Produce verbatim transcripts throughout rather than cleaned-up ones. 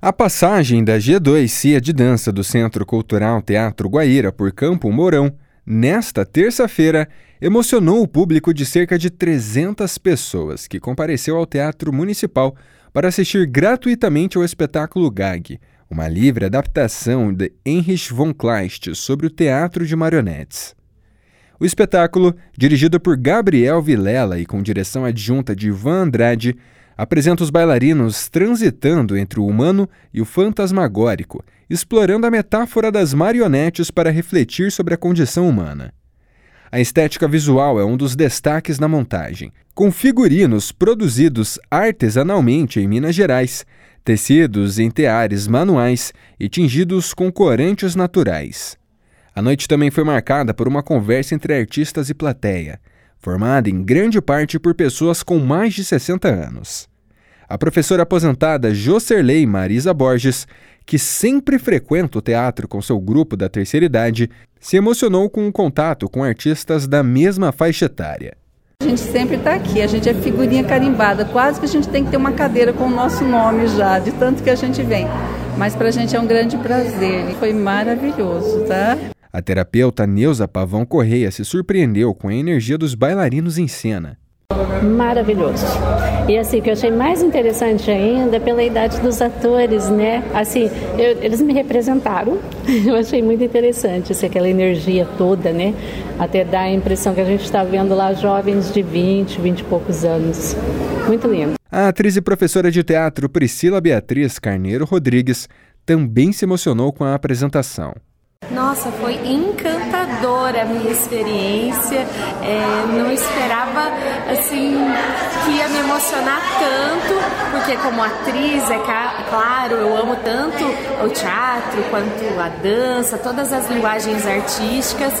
A passagem da G dois C I A de dança do Centro Cultural Teatro Guaíra por Campo Mourão, nesta terça-feira, emocionou o público de cerca de trezentas pessoas que compareceu ao Teatro Municipal para assistir gratuitamente ao espetáculo Gag, uma livre adaptação de Heinrich von Kleist sobre o teatro de marionetes. O espetáculo, dirigido por Gabriel Vilela e com direção adjunta de Ivan Andrade, apresenta os bailarinos transitando entre o humano e o fantasmagórico, explorando a metáfora das marionetes para refletir sobre a condição humana. A estética visual é um dos destaques na montagem, com figurinos produzidos artesanalmente em Minas Gerais, tecidos em teares manuais e tingidos com corantes naturais. A noite também foi marcada por uma conversa entre artistas e plateia, formada em grande parte por pessoas com mais de sessenta anos. A professora aposentada Jocerley Marisa Borges, que sempre frequenta o teatro com seu grupo da terceira idade, se emocionou com o contato com artistas da mesma faixa etária. A gente sempre está aqui, a gente é figurinha carimbada, quase que a gente tem que ter uma cadeira com o nosso nome já, de tanto que a gente vem. Mas para a gente é um grande prazer, foi maravilhoso, tá? A terapeuta Neuza Pavão Correia se surpreendeu com a energia dos bailarinos em cena. Maravilhoso. E assim, o que eu achei mais interessante ainda é pela idade dos atores, né? Assim, eu, eles me representaram. Eu achei muito interessante, assim, aquela energia toda, né? Até dá a impressão que a gente está vendo lá jovens de vinte, vinte e poucos anos. Muito lindo. A atriz e professora de teatro Priscila Beatriz Carneiro Rodrigues também se emocionou com a apresentação. Nossa, foi encantadora a minha experiência, é, não esperava assim, que ia me emocionar tanto, porque como atriz, é claro, eu amo tanto o teatro quanto a dança, todas as linguagens artísticas,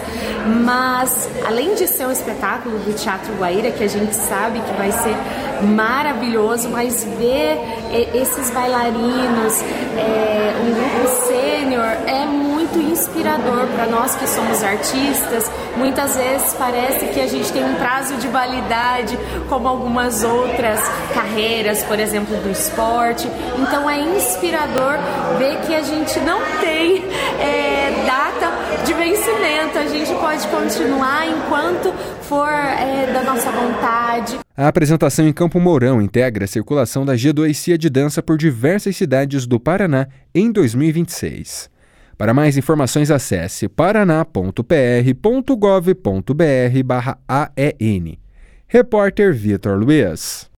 mas além de ser um espetáculo do Teatro Guaíra, que a gente sabe que vai ser maravilhoso, mas ver esses bailarinos, é, um grupo sênior, é muito inspirador para nós que somos artistas. Muitas vezes parece que a gente tem um prazo de validade, como algumas outras carreiras, por exemplo, do esporte. Então é inspirador ver que a gente não tem é, data de vencimento. A gente pode continuar enquanto for é, da nossa vontade. A apresentação em Campo Mourão integra a circulação da G dois C I A de dança por diversas cidades do Paraná em dois mil e vinte e seis. Para mais informações, acesse paraná ponto p r ponto gov ponto b r barra A E N. Repórter Vitor Luiz.